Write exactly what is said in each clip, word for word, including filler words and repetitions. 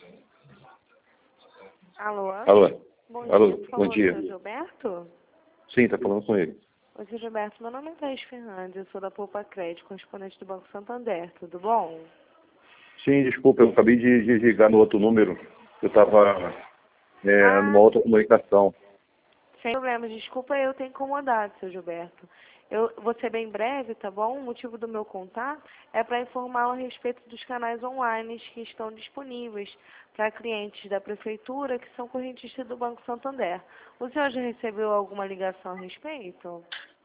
Alô? Alô? Bom Alô, dia, por bom favor, dia. senhor Gilberto? Sim, tá falando com ele. Oi, senhor Gilberto, meu nome é Thaís Fernandes, eu sou da Poupa Crédito, correspondente do Banco Santander, tudo bom? Sim, desculpa, eu acabei de, de ligar no outro número. Eu estava é, Ah, numa outra comunicação. sem problemas, desculpa eu ter incomodado, seu Gilberto. Eu vou ser bem breve, tá bom? O motivo do meu contato é para informá-lo a respeito dos canais online que estão disponíveis para clientes da Prefeitura que são correntistas do Banco Santander. O senhor já recebeu alguma ligação a respeito?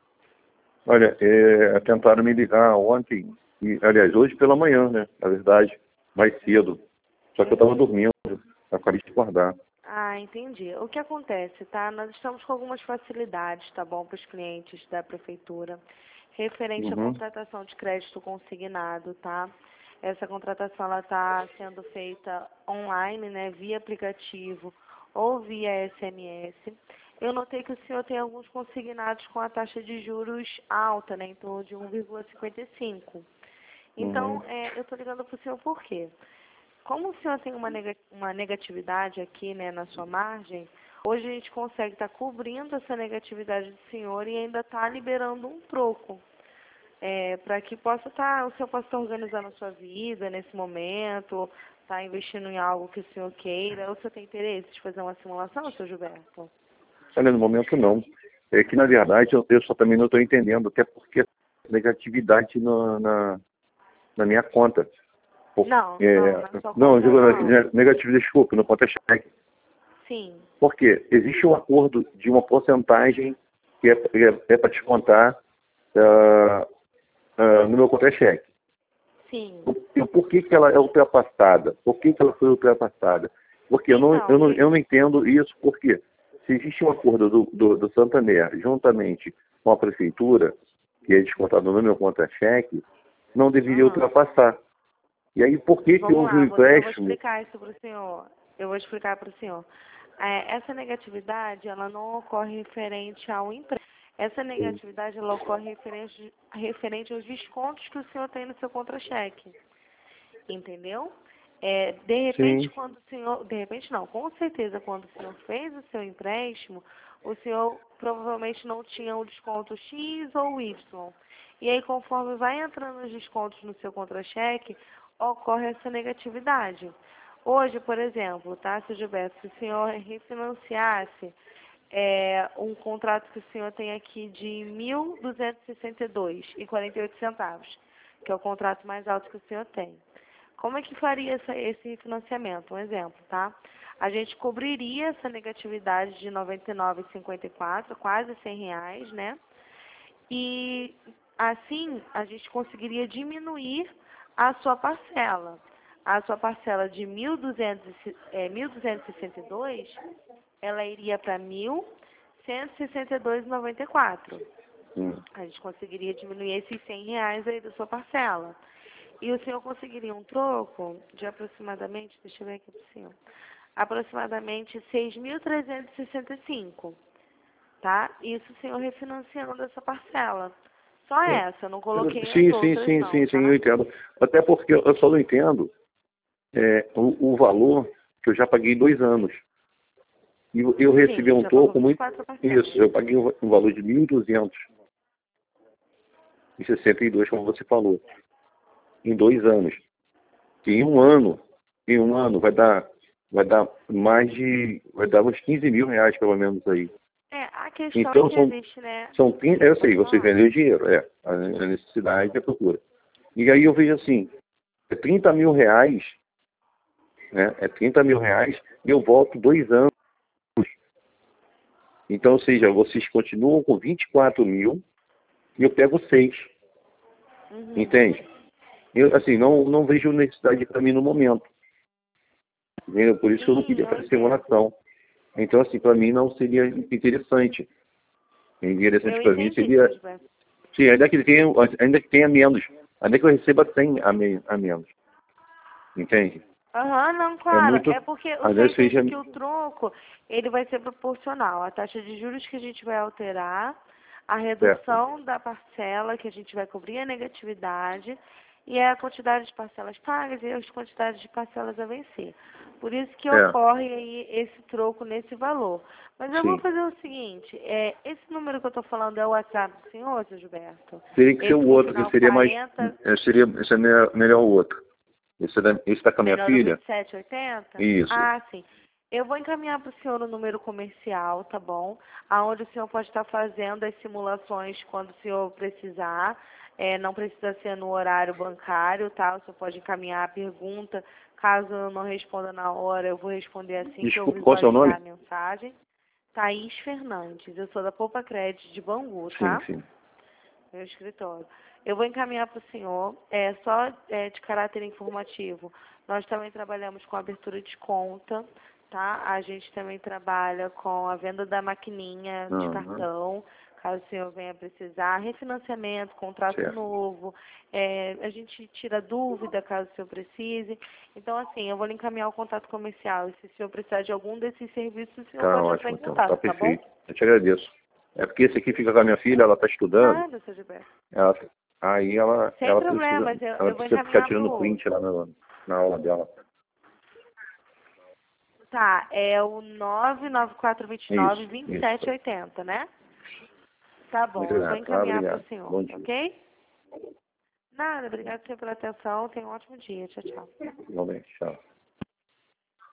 Olha, é, tentaram me ligar ontem, e, aliás, hoje pela manhã, né? Na verdade, mais cedo. Só que eu estava dormindo, eu acabei de acordar. Ah, entendi. O que acontece, tá? Nós estamos com algumas facilidades, tá bom, para os clientes da Prefeitura, referente à Uhum. contratação de crédito consignado, tá? Essa contratação, ela está sendo feita online, né, via aplicativo ou via S M S. Eu notei que o senhor tem alguns consignados com a taxa de juros alta, né, em torno de um vírgula cinquenta e cinco. Então, Uhum. é, eu estou ligando para o senhor por quê? Como o senhor tem uma, nega- uma negatividade aqui, né, na sua margem, hoje a gente consegue estar cobrindo essa negatividade do senhor e ainda está liberando um troco. É, para que possa estar, o senhor possa estar organizando a sua vida nesse momento, estar investindo em algo que o senhor queira. O senhor tem interesse de fazer uma simulação, seu Gilberto? Olha, no momento não. É que, na verdade, eu, eu só também não estou entendendo, até porque negatividade na, na, na minha conta. Por- Não, não, é, na sua não, eu conta digo não. ne- negativo, desculpa, no conta-cheque. Sim, Por quê? Existe um acordo de uma porcentagem que é, é, é para descontar ah, ah, no meu contra-cheque. sim. E por que, que ela é ultrapassada? Por que, que ela foi ultrapassada? Porque eu não, eu, Então, não, e- eu não entendo isso, porque se existe um acordo do, do, do Santander juntamente com a prefeitura, que é descontado no meu contra-cheque, não deveria aham. ultrapassar. E aí, por que, que Vamos houve um lá, vou- eu vou empréstimo? explicar isso para o senhor. Eu vou explicar para o senhor. É, essa negatividade, ela não ocorre referente ao empréstimo. Essa negatividade, ela ocorre referente, referente aos descontos que o senhor tem no seu contra-cheque. Entendeu? É, de repente, Sim, quando o senhor... De repente, não. Com certeza, quando o senhor fez o seu empréstimo, o senhor provavelmente não tinha o desconto X ou Y. E aí, conforme vai entrando os descontos no seu contra-cheque, ocorre essa negatividade. Hoje, por exemplo, tá, seu Gilberto, se o senhor refinanciasse é, um contrato que o senhor tem aqui de mil duzentos e sessenta e dois reais e quarenta e oito centavos, que é o contrato mais alto que o senhor tem. Como é que faria essa, esse refinanciamento? Um exemplo, tá? A gente cobriria essa negatividade de noventa e nove reais e cinquenta e quatro centavos, quase cem reais, né? E assim a gente conseguiria diminuir a sua parcela. A sua parcela de mil duzentos e é, mil duzentos e sessenta e dois, ela iria para mil cento e sessenta e dois reais e noventa e quatro centavos. hum, A gente conseguiria diminuir esses cem reais aí da sua parcela. E o senhor conseguiria um troco de aproximadamente, deixa eu ver aqui para o senhor, aproximadamente seis mil trezentos e sessenta e cinco, tá? Isso o senhor refinanciando essa parcela. Só é. essa, eu não coloquei as Sim, sim, outras sim, não, sim, sim, eu tá? entendo. Até porque eu só não entendo é, o, o valor que eu já paguei dois anos. E eu, eu recebi Sim, um já pagou toco vinte e muito. quatro parcelas. Isso, eu paguei um, um valor de mil duzentos e sessenta e dois, como você falou, em dois anos. Que em um ano, em um ano vai dar, vai dar mais de, vai dar uns quinze mil reais pelo menos aí. É, a questão é Então que são, existe, né? são trinta, eu sei, Pode você falar. vendeu dinheiro, é, a, a necessidade e a procura. E aí eu vejo assim, é trinta mil reais, né? É trinta mil reais e eu volto dois anos. Então, ou seja, vocês continuam com vinte e quatro mil e eu pego seis, Uhum. entende? Eu, assim, não, não vejo necessidade para mim no momento. Entendeu? Por isso que eu não Sim, queria eu fazer entendo. simulação. Então, assim, para mim não seria interessante. Interessante Eu para mim entendi, seu seria, Gilberto. sim, ainda que tenha, ainda que tenha menos, ainda que eu receba cem a, me, a menos. Entende? Aham, não, É claro. muito, É porque o às senhor vezes entende seja, que o troco, ele vai ser proporcional. A taxa de juros que a gente vai alterar, a certo. redução da parcela que a gente vai cobrir a negatividade e é a quantidade de parcelas pagas e as quantidades de parcelas a vencer. Por isso que É. ocorre aí esse troco nesse valor. Mas eu Sim. vou fazer o seguinte, é, esse número que eu estou falando é o WhatsApp do senhor, seu Gilberto? Teria que ser Esse o no outro, que final seria mais. quarenta, é, Seria, esse é melhor, melhor o outro. Esse está esse tá com a minha melhor o filha? vinte e sete oitenta? Isso. Ah, sim. Eu vou encaminhar para o senhor o número comercial, tá bom? Aonde o senhor pode estar fazendo as simulações quando o senhor precisar. É, não precisa ser no horário bancário, tá? O senhor pode encaminhar a pergunta. Caso eu não responda na hora, eu vou responder assim que eu Desculpa, qual é o seu visualizar a nome? mensagem. Thaís Fernandes, eu sou da Poupa Crédito de Bangu, Sim, tá? sim. Meu escritório. Eu vou encaminhar para o senhor, é só é, de caráter informativo. Nós também trabalhamos com abertura de conta, tá? A gente também trabalha com a venda da maquininha de Uhum. cartão, caso o senhor venha precisar, refinanciamento, contrato Certo. novo, é, a gente tira dúvida caso o senhor precise. Então, assim, eu vou lhe encaminhar o contato comercial. E se o senhor precisar de algum desses serviços, o senhor Tá pode entrar ótimo, em então. Tá contato, tá bom? perfeito. Eu te agradeço. É porque esse aqui fica com a minha filha, ela está estudando. Nada, seu Gilberto. Ela, aí ela, Sem ela precisa, problemas, eu, ela eu vou precisa ficar encaminhar para o tirando outro. print lá na, na aula dela. Tá, é o nove nove quatro dois nove, Isso, dois sete isso. oito zero, né? Tá Muito bom, eu vou grato. Ah, encaminhar para obrigado. o senhor, Bom dia. ok? Nada, obrigado pela atenção, tenha um ótimo dia, tchau, tchau. Igualmente. Tchau.